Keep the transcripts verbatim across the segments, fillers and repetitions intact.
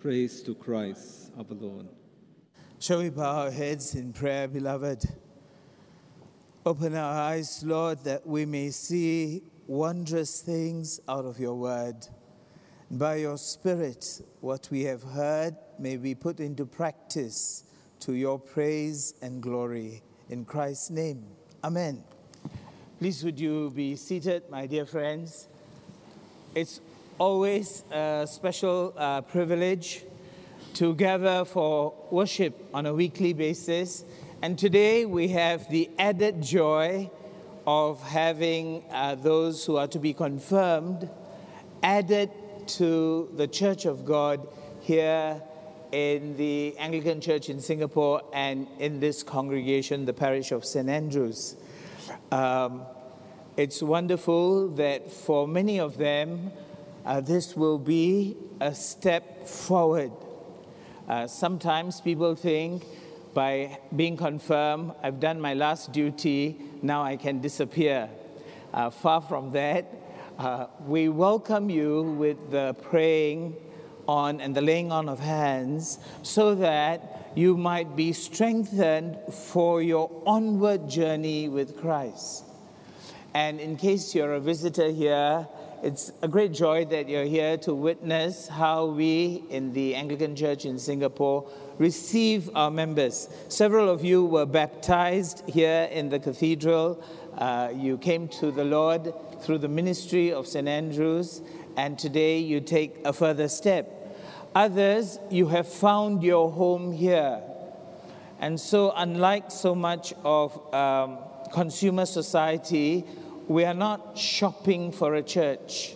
Praise to Christ our Lord. Shall we bow our heads in prayer, beloved? Open our eyes, Lord, that we may see wondrous things out of your word. By your Spirit, what we have heard may be put into practice to your praise and glory. In Christ's name, amen. Please would you be seated, my dear friends. It's always a special uh, privilege to gather for worship on a weekly basis. And today we have the added joy of having uh, those who are to be confirmed added to the Church of God here in the Anglican Church in Singapore and in this congregation, the parish of Saint Andrews. Um, it's wonderful that for many of them, uh, this will be a step forward. Uh, sometimes people think by being confirmed, I've done my last duty, now I can disappear. Uh, far from that, uh, we welcome you with the praying on and the laying on of hands so that you might be strengthened for your onward journey with Christ. And in case you're a visitor here, it's a great joy that you're here to witness how we in the Anglican Church in Singapore receive our members. Several of you were baptized here in the cathedral. Uh, you came to the Lord through the ministry of Saint Andrews, and today you take a further step. Others, you have found your home here. And so unlike so much of um, consumer society, we are not shopping for a church.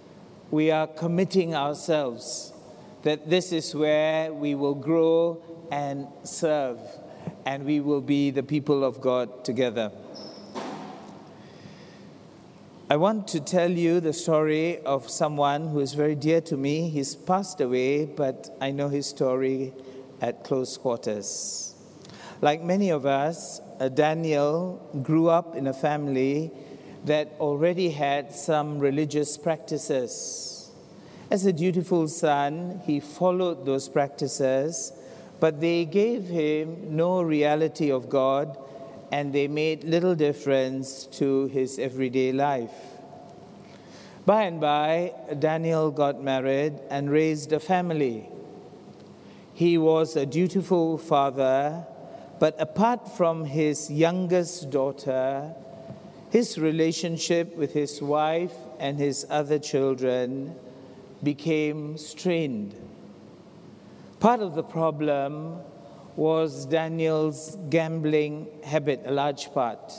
We are committing ourselves that this is where we will grow and serve, and we will be the people of God together. I want to tell you the story of someone who is very dear to me. He's passed away, but I know his story at close quarters. Like many of us, Daniel grew up in a family that already had some religious practices. As a dutiful son, he followed those practices, but they gave him no reality of God, and they made little difference to his everyday life. By and by, Daniel got married and raised a family. He was a dutiful father, but apart from his youngest daughter, his relationship with his wife and his other children became strained. Part of the problem was Daniel's gambling habit, a large part.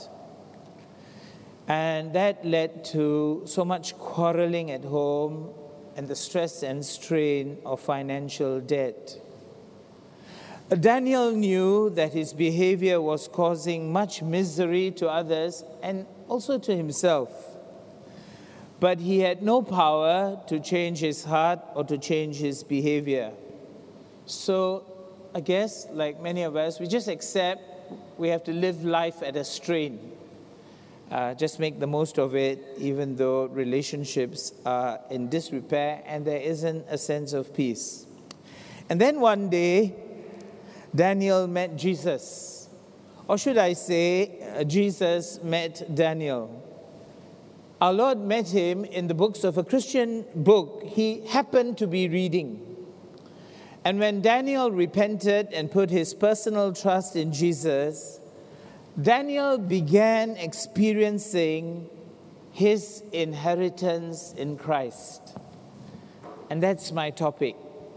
And that led to so much quarreling at home and the stress and strain of financial debt. Daniel knew that his behavior was causing much misery to others and also to himself. But he had no power to change his heart or to change his behavior. So I guess, like many of us, we just accept we have to live life at a strain. Uh, just make the most of it, even though relationships are in disrepair and there isn't a sense of peace. And then one day, Daniel met Jesus. Or should I say, uh, Jesus met Daniel. Our Lord met him in the books of a Christian book he happened to be reading. And when Daniel repented and put his personal trust in Jesus, Daniel began experiencing his inheritance in Christ. And that's my topic.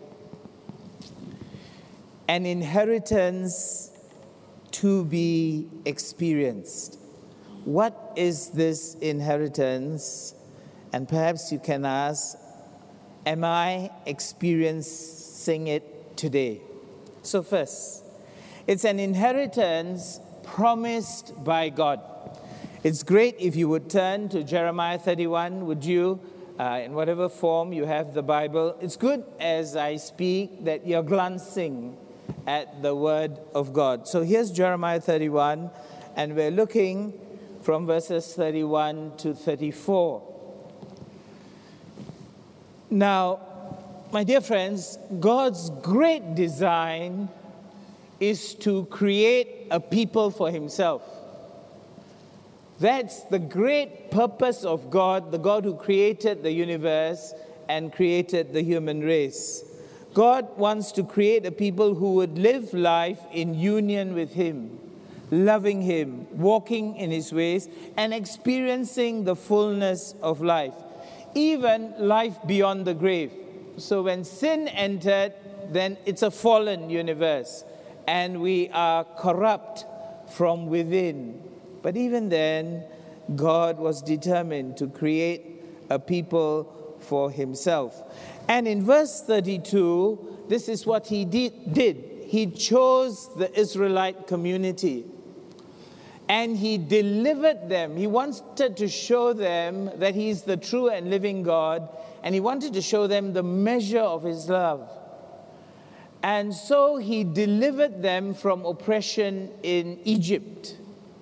An inheritance to be experienced. What is this inheritance? And perhaps you can ask, am I experiencing it today? So first, it's an inheritance promised by God. It's great if you would turn to Jeremiah thirty-one, would you? Uh, in whatever form you have the Bible. It's good as I speak that you're glancing at the Word of God. So here's Jeremiah thirty-one, and we're looking from verses thirty-one to thirty-four. Now, my dear friends, God's great design is to create a people for himself. That's the great purpose of God, the God who created the universe and created the human race. God wants to create a people who would live life in union with him, loving him, walking in his ways, and experiencing the fullness of life, even life beyond the grave. So when sin entered, then it's a fallen universe, and we are corrupt from within. But even then, God was determined to create a people for himself. And in verse thirty-two, this is what he did. did. He chose the Israelite community, and he delivered them. He wanted to show them that he's the true and living God, and he wanted to show them the measure of his love. And so he delivered them from oppression in Egypt.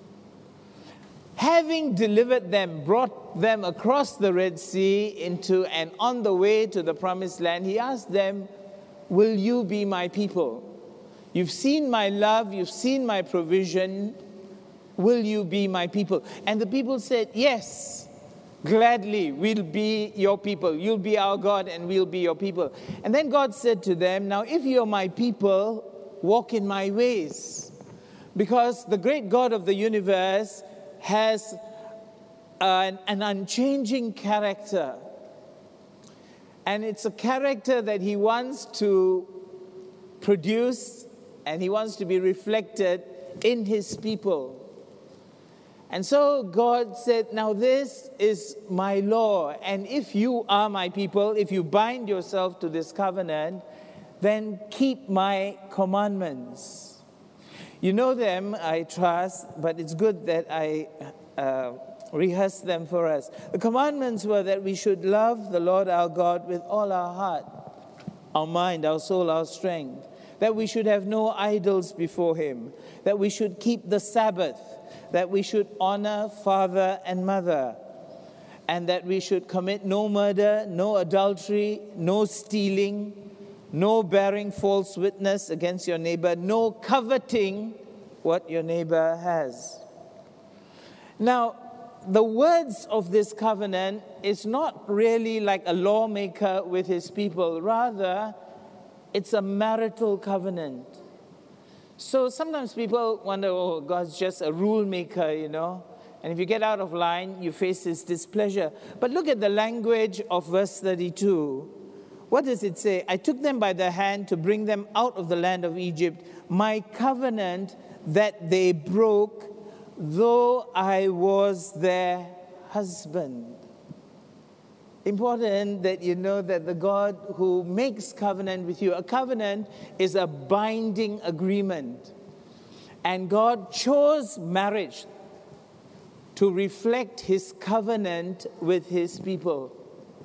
Having delivered them, brought them across the Red Sea into and on the way to the promised land, he asked them, will you be my people? You've seen my love, you've seen my provision, will you be my people? And the people said, yes, gladly, we'll be your people. You'll be our God and we'll be your people. And then God said to them, now if you're my people, walk in my ways. Because the great God of the universe has an, an unchanging character. And it's a character that he wants to produce, and he wants to be reflected in his people. And so God said, now this is my law, and if you are my people, if you bind yourself to this covenant, then keep my commandments. You know them, I trust, but it's good that I uh, rehearse them for us. The commandments were that we should love the Lord our God with all our heart, our mind, our soul, our strength, that we should have no idols before him, that we should keep the Sabbath, that we should honor father and mother, and that we should commit no murder, no adultery, no stealing, no bearing false witness against your neighbor, no coveting what your neighbor has. Now, the words of this covenant is not really like a lawmaker with his people. Rather, it's a marital covenant. So sometimes people wonder, oh, God's just a rule maker, you know. And if you get out of line, you face his displeasure. But look at the language of verse thirty-two. What does it say? I took them by the hand to bring them out of the land of Egypt. My covenant that they broke, though I was their husband. Important that you know that the God who makes covenant with you, a covenant is a binding agreement. And God chose marriage to reflect his covenant with his people.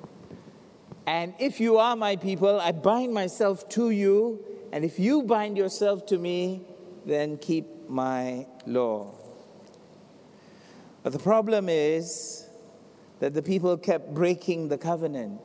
And if you are my people, I bind myself to you. And if you bind yourself to me, then keep my law. But the problem is that the people kept breaking the covenant.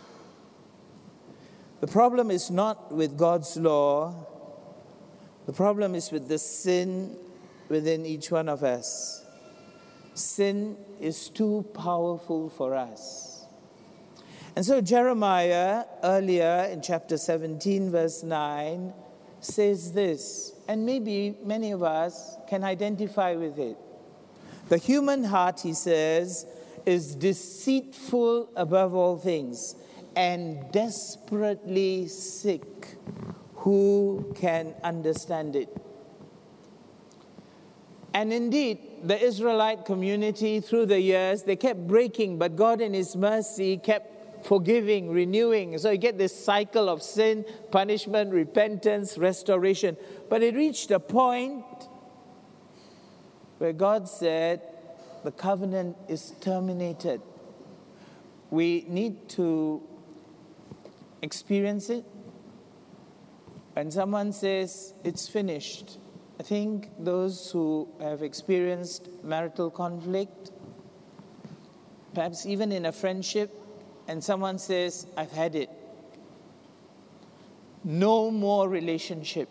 The problem is not with God's law. The problem is with the sin within each one of us. Sin is too powerful for us. And so Jeremiah, earlier in chapter seventeen, verse nine, says this, and maybe many of us can identify with it. The human heart, he says, is deceitful above all things and desperately sick. Who can understand it? And indeed, the Israelite community through the years, they kept breaking, but God in his mercy kept forgiving, renewing. So you get this cycle of sin, punishment, repentance, restoration. But it reached a point where God said, the covenant is terminated. We need to experience it. When someone says, it's finished, I think those who have experienced marital conflict, perhaps even in a friendship, and someone says, I've had it. no more relationship.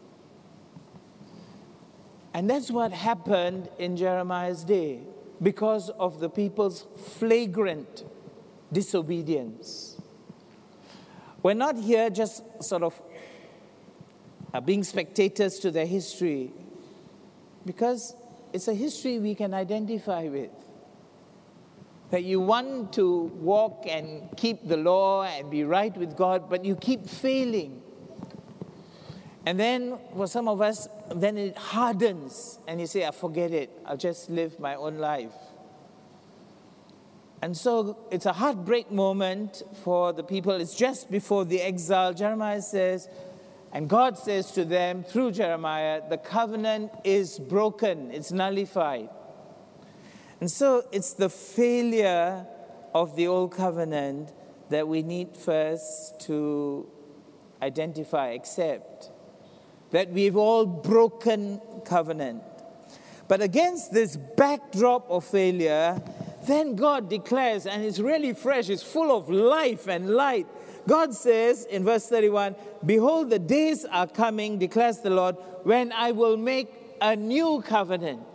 And that's what happened in Jeremiah's day because of the people's flagrant disobedience. We're not here just sort of uh, being spectators to their history, because it's a history we can identify with. That you want to walk and keep the law and be right with God, but you keep failing. And then for some of us, then it hardens and you say, I forget it, I'll just live my own life. And so it's a heartbreak moment for the people. It's just before the exile. Jeremiah says, and God says to them through Jeremiah, the covenant is broken, it's nullified. And so it's the failure of the old covenant that we need first to identify, accept. That we've all broken covenant. But against this backdrop of failure, then God declares, and it's really fresh, it's full of life and light. God says in verse thirty-one, behold, the days are coming, declares the Lord, when I will make a new covenant.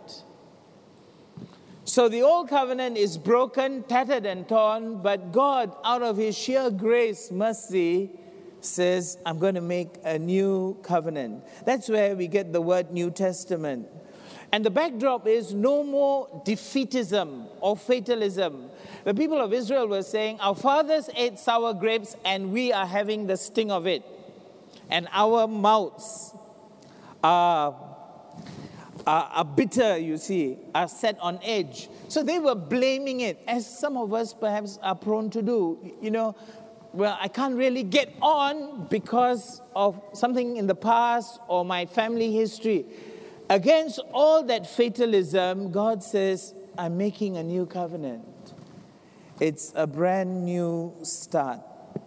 So the old covenant is broken, tattered and torn, but God, out of his sheer grace, mercy, says, I'm going to make a new covenant. That's where we get the word New Testament. And the backdrop is no more defeatism or fatalism. The people of Israel were saying, our fathers ate sour grapes and we are having the sting of it. And our mouths are, are, are bitter, you see, are set on edge. So they were blaming it, as some of us perhaps are prone to do. You know, well, I can't really get on because of something in the past or my family history. Against all that fatalism, God says, I'm making a new covenant. It's a brand new start.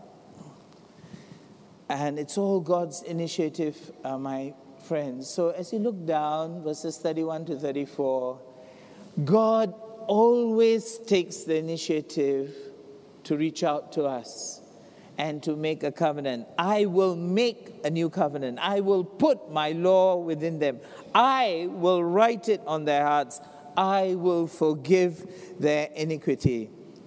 And it's all God's initiative, uh, my friends. So as you look down, verses thirty-one to thirty-four, God always takes the initiative to reach out to us and to make a covenant. I will make a new covenant. I will put my law within them. I will write it on their hearts. I will forgive their iniquity.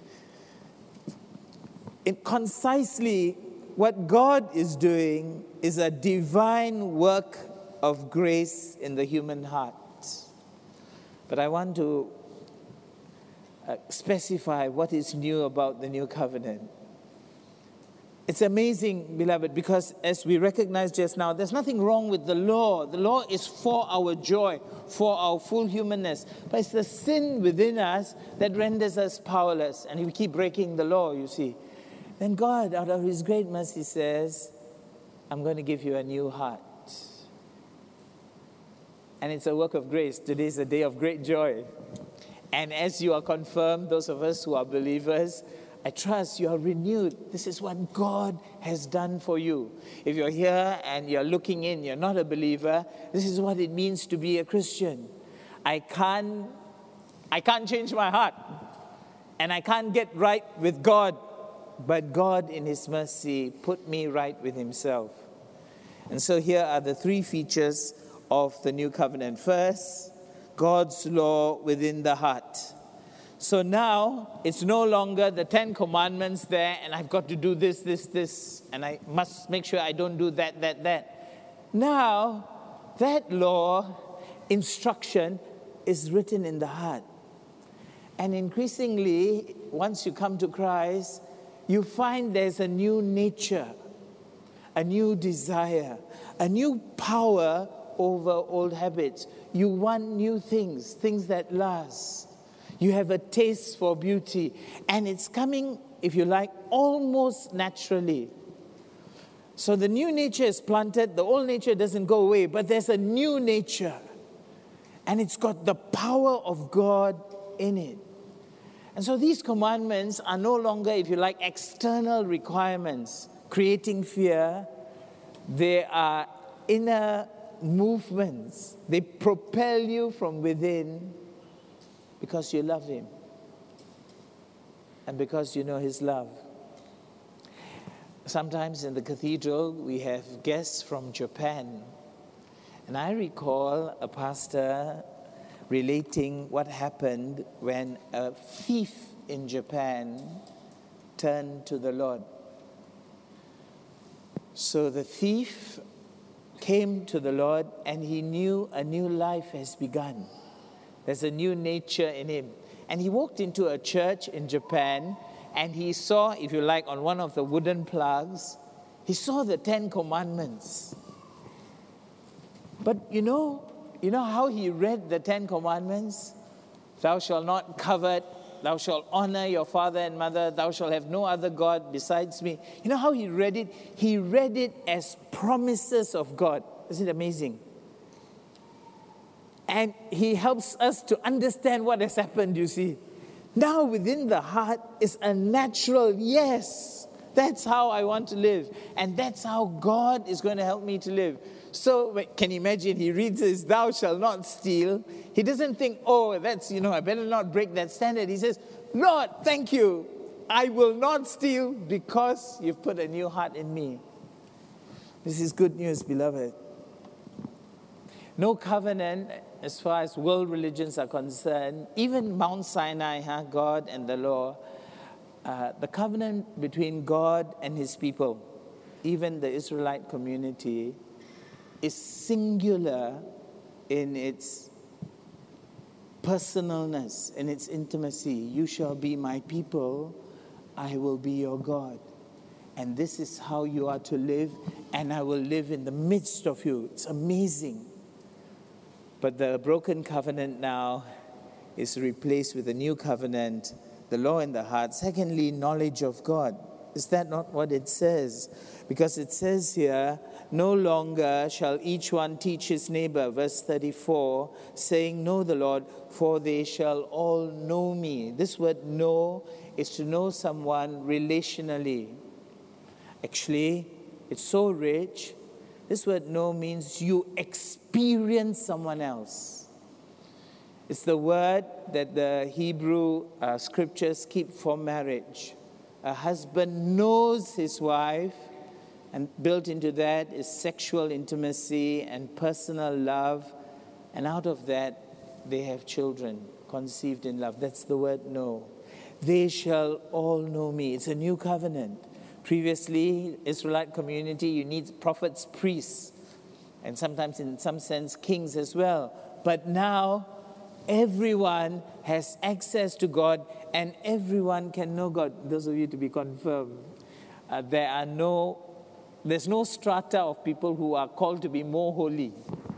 It concisely, what God is doing is a divine work of grace in the human heart. But I want to uh, specify what is new about the new covenant. It's amazing, beloved, because as we recognized just now, there's nothing wrong with the law. The law is for our joy, for our full humanness. But it's the sin within us that renders us powerless. And we keep breaking the law, you see. Then God, out of his great mercy, says, I'm going to give you a new heart. And it's a work of grace. Today is a day of great joy. And as you are confirmed, those of us who are believers, I trust you are renewed. This is what God has done for you. If you're here and you're looking in, you're not a believer, this is what it means to be a Christian. I can't, I can't change my heart. And I can't get right with God. But God, in his mercy, put me right with himself. And so here are the three features of the new covenant. First, God's law within the heart. So now, it's no longer the Ten Commandments there, and I've got to do this, this, this, and I must make sure I don't do that, that, that. Now, that law, instruction, is written in the heart. And increasingly, once you come to Christ, you find there's a new nature, a new desire, a new power over old habits. You want new things, things that last. You have a taste for beauty. And it's coming, if you like, almost naturally. So the new nature is planted. The old nature doesn't go away. But there's a new nature. And it's got the power of God in it. And so these commandments are no longer, if you like, external requirements, creating fear. They are inner movements. They propel you from within because you love him and because you know his love. sometimes in the cathedral, we have guests from Japan. And I recall a pastor relating what happened when a thief in Japan turned to the Lord. So the thief came to the Lord and he knew a new life has begun. There's a new nature in him. And he walked into a church in Japan and he saw, if you like, on one of the wooden plugs, he saw the Ten Commandments. But you know, you know how he read the Ten Commandments? Thou shalt not covet, thou shalt honor your father and mother, thou shalt have no other God besides me. You know how he read it? He read it as promises of God. Isn't it amazing? And he helps us to understand what has happened, you see. Now within the heart is a natural yes. That's how I want to live. And that's how God is going to help me to live. So can you imagine, he reads this, thou shalt not steal. He doesn't think, oh, that's, you know, I better not break that standard. He says, Lord, thank you. I will not steal because you've put a new heart in me. This is good news, beloved. No covenant as far as world religions are concerned. Even Mount Sinai, huh, God and the law, uh, the covenant between God and his people, even the Israelite community, is singular in its personalness, in its intimacy. You shall be my people, I will be your God. And this is how you are to live, and I will live in the midst of you. It's amazing. But the broken covenant now is replaced with a new covenant, the law in the heart. Secondly, knowledge of God. Is that not what it says? Because it says here, no longer shall each one teach his neighbor, verse thirty-four, saying, know the Lord, for they shall all know me. This word know is to know someone relationally. Actually, it's so rich. This word know means you experience someone else. It's the word that the Hebrew uh, scriptures keep for marriage. A husband knows his wife, and built into that is sexual intimacy and personal love. And out of that, they have children conceived in love. That's the word know. They shall all know me. It's a new covenant. Previously, Israelite community, you need prophets, priests, and sometimes in some sense, kings as well. But now, everyone has access to God and everyone can know God. Those of you to be confirmed, uh, there are no, there's no strata of people who are called to be more holy.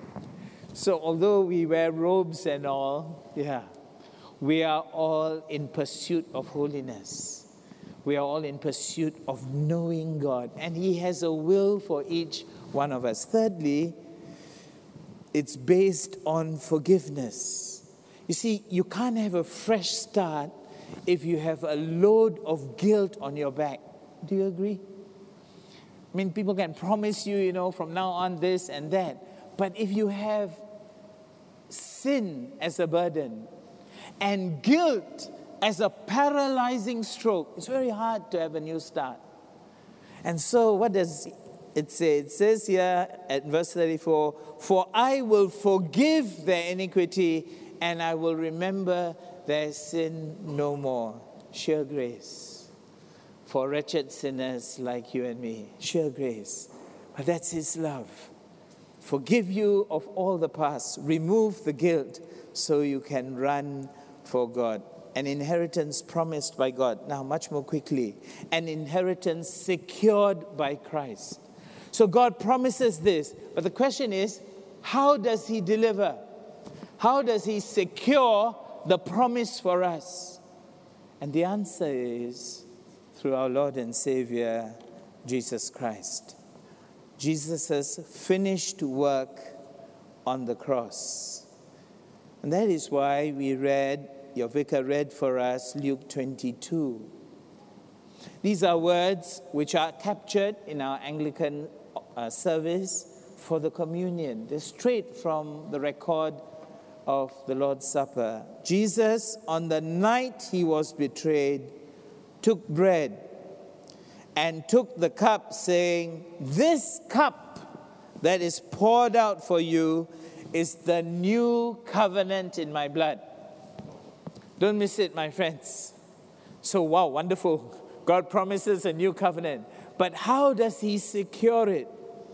So although we wear robes and all, yeah, we are all in pursuit of holiness. We are all in pursuit of knowing God. And He has a will for each one of us. Thirdly, it's based on forgiveness. You see, you can't have a fresh start if you have a load of guilt on your back. Do you agree? I mean, people can promise you, you know, from now on this and that. But if you have sin as a burden and guilt as a paralyzing stroke, it's very hard to have a new start. And so what does it say? It says here at verse thirty-four, for I will forgive their iniquity and I will remember their sin no more. Sheer grace for wretched sinners like you and me. Sheer grace. But that's His love. Forgive you of all the past. Remove the guilt so you can run for God. An inheritance promised by God. Now, much more quickly. An inheritance secured by Christ. So God promises this. But the question is, how does He deliver? How does He secure the promise for us? And the answer is through our Lord and Savior, Jesus Christ. Jesus' finished work on the cross. And that is why we read, your vicar read for us, Luke twenty-two. These are words which are captured in our Anglican uh, service for the communion. They're straight from the record of the Lord's Supper. Jesus, on the night He was betrayed, took bread, and took the cup, saying, "This cup that is poured out for you is the new covenant in my blood." Don't miss it, my friends. So, wow, wonderful. God promises a new covenant. But how does he secure it?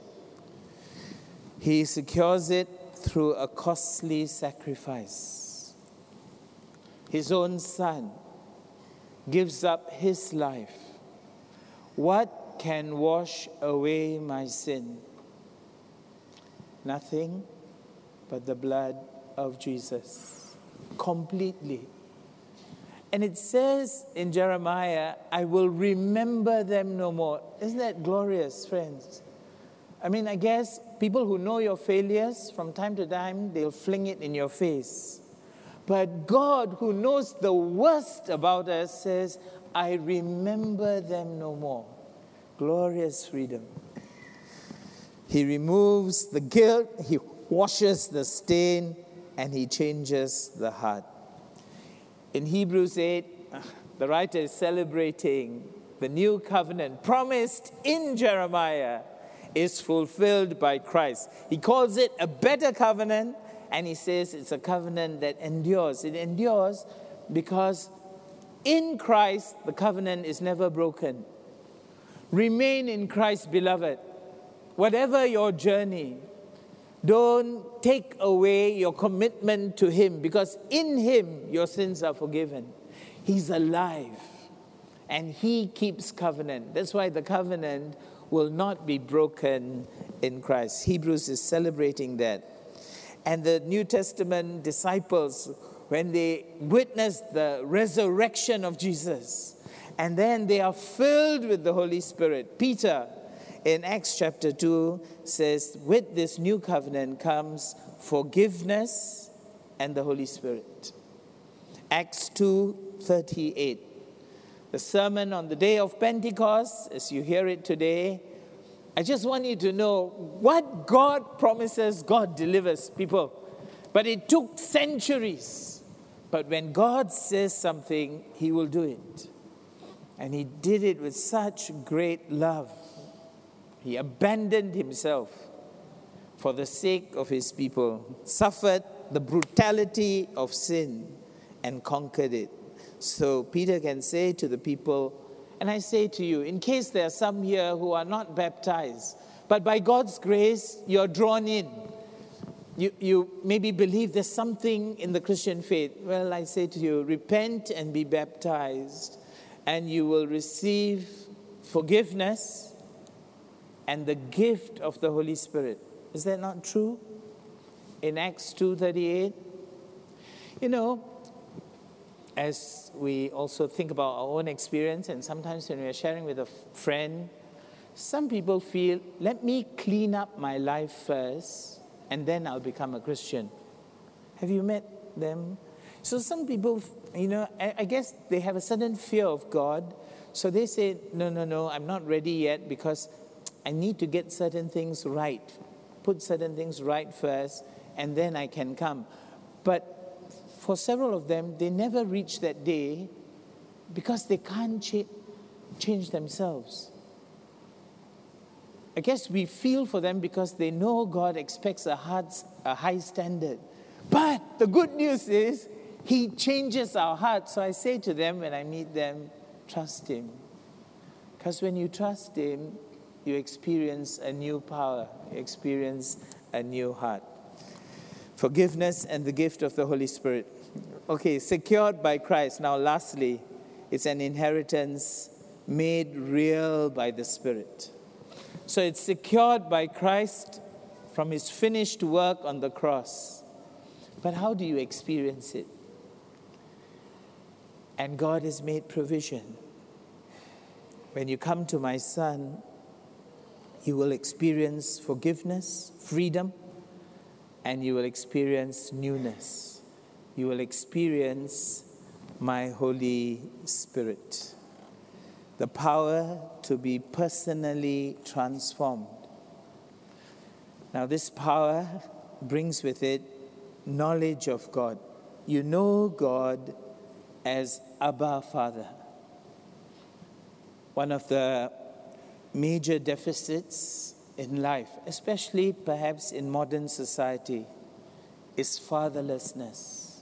He secures it through a costly sacrifice. His own Son gives up his life. What can wash away my sin? Nothing but the blood of Jesus. Completely. And it says in Jeremiah, "I will remember them no more." Isn't that glorious, friends? I mean, I guess people who know your failures, from time to time, they'll fling it in your face. But God, who knows the worst about us, says, "I remember them no more." Glorious freedom. He removes the guilt, he washes the stain, and he changes the heart. In Hebrews eight, the writer is celebrating the new covenant promised in Jeremiah is fulfilled by Christ. He calls it a better covenant, and he says it's a covenant that endures. It endures because in Christ, the covenant is never broken. Remain in Christ, beloved. Whatever your journey, don't take away your commitment to him, because in him your sins are forgiven. He's alive and he keeps covenant. That's why the covenant will not be broken in Christ. Hebrews is celebrating that. And the New Testament disciples, when they witness the resurrection of Jesus, and then they are filled with the Holy Spirit. Peter, in Acts chapter two, says, with this new covenant comes forgiveness and the Holy Spirit. Acts two thirty-eight. The sermon on the day of Pentecost, as you hear it today, I just want you to know what God promises, God delivers, people. But it took centuries. But when God says something, he will do it. And he did it with such great love. He abandoned himself for the sake of his people, suffered the brutality of sin, and conquered it. So Peter can say to the people, and I say to you, in case there are some here who are not baptized, but by God's grace, you're drawn in. You, you maybe believe there's something in the Christian faith. Well, I say to you, repent and be baptized, and you will receive forgiveness and the gift of the Holy Spirit. Is that not true? In Acts two thirty-eight, you know, as we also think about our own experience, and sometimes when we are sharing with a friend, some people feel, let me clean up my life first, and then I'll become a Christian. Have you met them? So some people, you know, I guess they have a certain fear of God, so they say, no, no, no, I'm not ready yet because I need to get certain things right, put certain things right first, and then I can come. But for several of them, they never reach that day because they can't cha- change themselves. I guess we feel for them because they know God expects a, hard, a high standard. But the good news is, he changes our hearts. So I say to them when I meet them, trust him. Because when you trust him, you experience a new power. You experience a new heart. Forgiveness and the gift of the Holy Spirit. Okay, secured by Christ. Now lastly, it's an inheritance made real by the Spirit. So it's secured by Christ from his finished work on the cross. But how do you experience it? And God has made provision. When you come to my Son, you will experience forgiveness, freedom, and you will experience newness. You will experience my Holy Spirit. The power to be personally transformed. Now this power brings with it knowledge of God. You know God as Abba, Father. One of the major deficits in life, especially perhaps in modern society, is fatherlessness.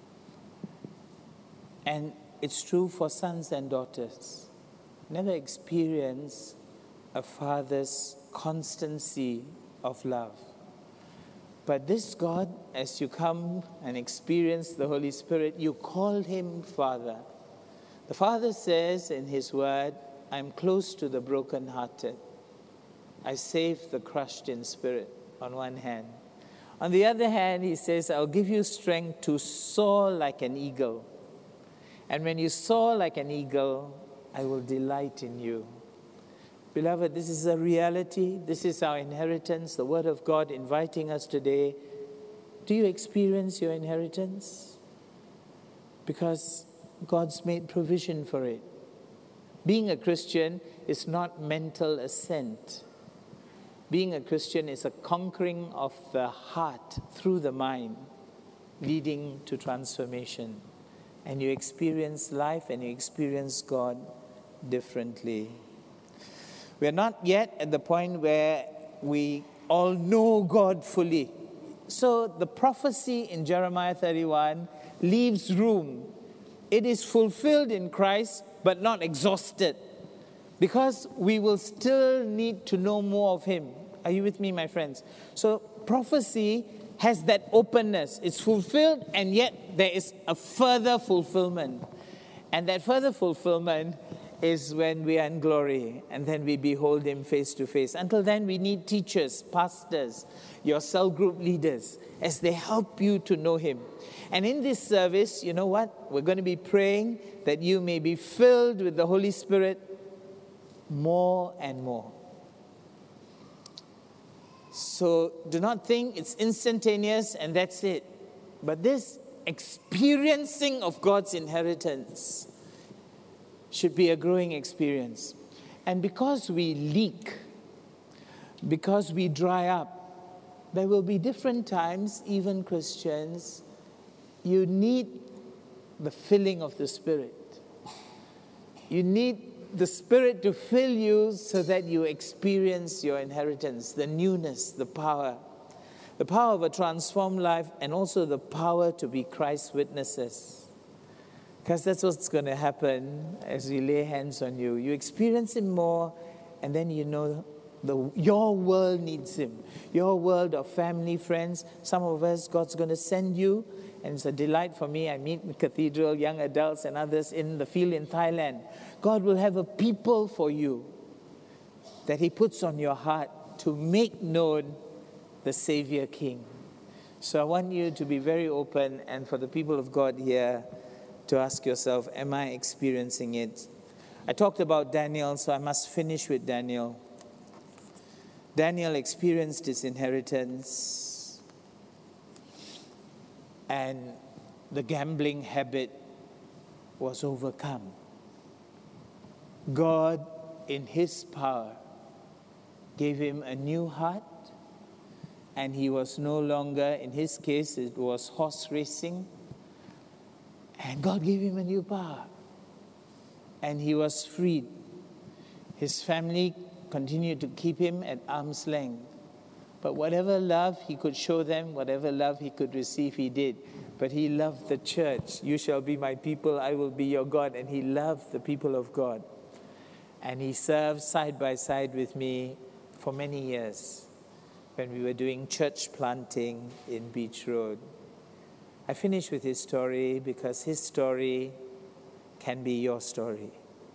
And it's true for sons and daughters. Never experience a father's constancy of love. But this God, as you come and experience the Holy Spirit, you call him Father. The Father says in his word, I'm close to the brokenhearted. I save the crushed in spirit, on one hand. On the other hand, he says, I'll give you strength to soar like an eagle. And when you soar like an eagle, I will delight in you. Beloved, this is a reality. This is our inheritance, the Word of God inviting us today. Do you experience your inheritance? Because God's made provision for it. Being a Christian is not mental assent. Being a Christian is a conquering of the heart through the mind, leading to transformation. And you experience life and you experience God differently. We are not yet at the point where we all know God fully. So the prophecy in Jeremiah thirty-one leaves room. It is fulfilled in Christ, but not exhausted. Because we will still need to know more of him. Are you with me, my friends? So prophecy has that openness. It's fulfilled, and yet there is a further fulfillment. And that further fulfillment is when we are in glory, and then we behold him face to face. Until then, we need teachers, pastors, your cell group leaders, as they help you to know him. And in this service, you know what? We're going to be praying that you may be filled with the Holy Spirit more and more. So do not think it's instantaneous and that's it. But this experiencing of God's inheritance should be a growing experience. And because we leak, because we dry up, there will be different times, even Christians, you need the filling of the Spirit. You need the Spirit to fill you so that you experience your inheritance, the newness, the power. The power of a transformed life, and also the power to be Christ's witnesses. Because that's what's going to happen as we lay hands on you. You experience him more, and then you know the, your world needs him. Your world of family, friends. Some of us, God's going to send you. And it's a delight for me. I meet in Cathedral, young adults and others in the field in Thailand. God will have a people for you that he puts on your heart to make known the Savior King. So I want you to be very open, and for the people of God here to ask yourself, am I experiencing it? I talked about Daniel, so I must finish with Daniel. Daniel experienced his inheritance. And the gambling habit was overcome. God, in his power, gave him a new heart, and he was no longer, in his case, it was horse racing, and God gave him a new power, and he was freed. His family continued to keep him at arm's length. But whatever love he could show them, whatever love he could receive, he did. But he loved the church. You shall be my people, I will be your God. And he loved the people of God. And he served side by side with me for many years when we were doing church planting in Beach Road. I finish with his story because his story can be your story.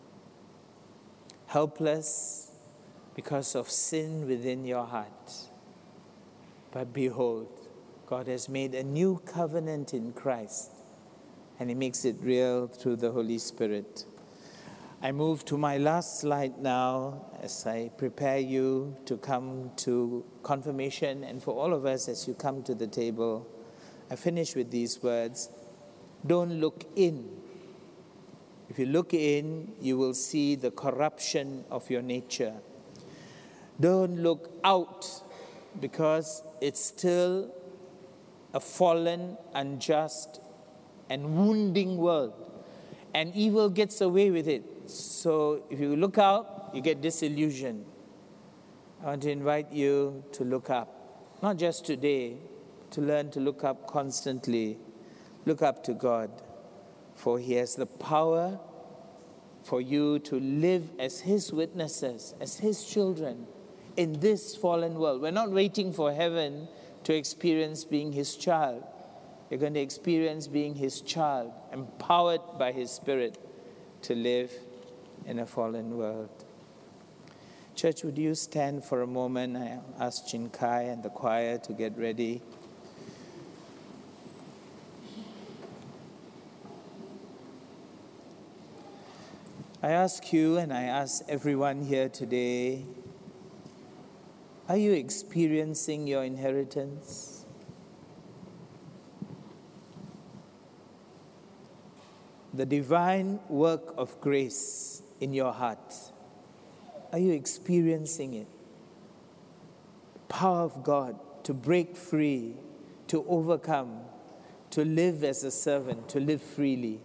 Helpless because of sin within your heart. But behold, God has made a new covenant in Christ, and he makes it real through the Holy Spirit. I move to my last slide now as I prepare you to come to confirmation, and for all of us as you come to the table, I finish with these words. Don't look in. If you look in, you will see the corruption of your nature. Don't look out, because it's still a fallen, unjust, and wounding world. And evil gets away with it. So if you look out, you get disillusioned, I want to invite you to look up. Not just today, to learn to look up constantly. Look up to God, for He has the power for you to live as His witnesses, as His children in this fallen world. We're not waiting for heaven to experience being His child. You're going to experience being His child, empowered by His Spirit to live in a fallen world. Church, would you stand for a moment? I ask Chin Kai and the choir to get ready. I ask you and I ask everyone here today, are you experiencing your inheritance? The divine work of grace in your heart. Are you experiencing it? The power of God to break free, to overcome, to live as a servant, to live freely.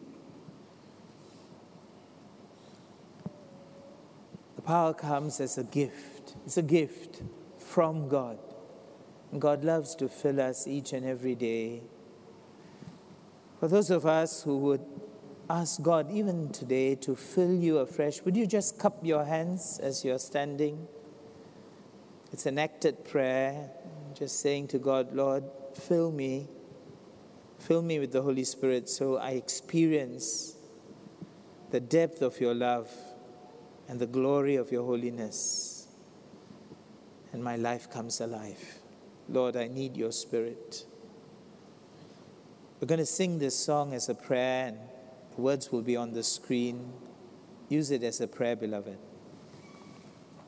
The power comes as a gift. It's a gift from God. And God loves to fill us each and every day. For those of us who would ask God even today to fill you afresh, would you just cup your hands as you're standing? It's an acted prayer, just saying to God, Lord, fill me. Fill me with the Holy Spirit so I experience the depth of your love and the glory of your holiness. And my life comes alive. Lord, I need your Spirit. We're going to sing this song as a prayer, and the words will be on the screen. Use it as a prayer, beloved.